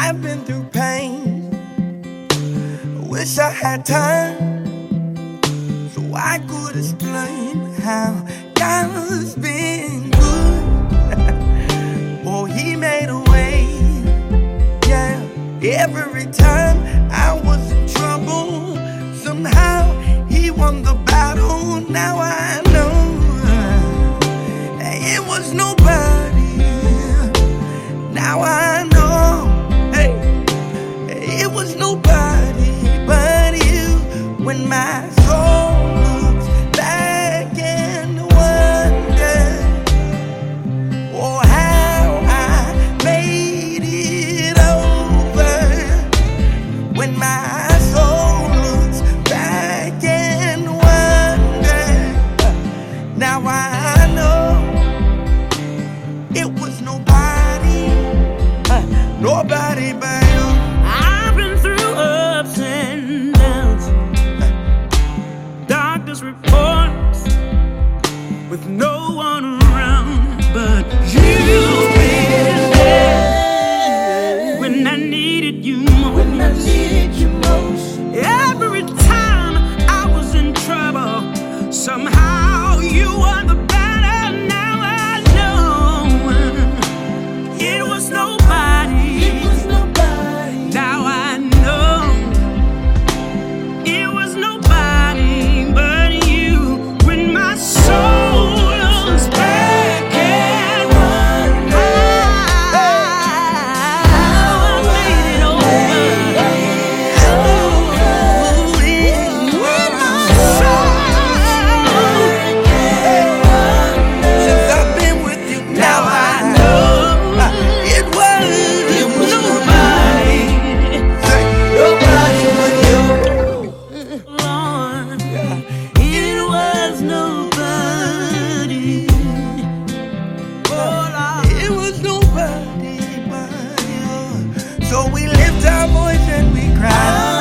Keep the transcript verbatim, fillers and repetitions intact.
I've been through pain. Wish I had time so I could explain how God's been good. Oh, He made a way, yeah. Every time I was in trouble, somehow He won the battle. Now I know it was nobody. Now I know, hey, it was nobody but You. When my soul looks back and wonders, oh, how I made it over. When my soul looks back and wonders, now I know it was nobody, uh, nobody but You. I've been through ups and downs, doctor's reports, with no one around, but You've been there when I needed You most. When I needed You most. Every time I was in trouble, somehow You were the battle. Now I know it was nobody. It was nobody. Now I know it was nobody but You. When my soul looks back and wonders how I made it over. When my soul Since I've been with You, now I know it was, it was nobody. Say, nobody but You. Lord, it was nobody. Oh Lord, It was nobody but You. So we lift our voice and we cry.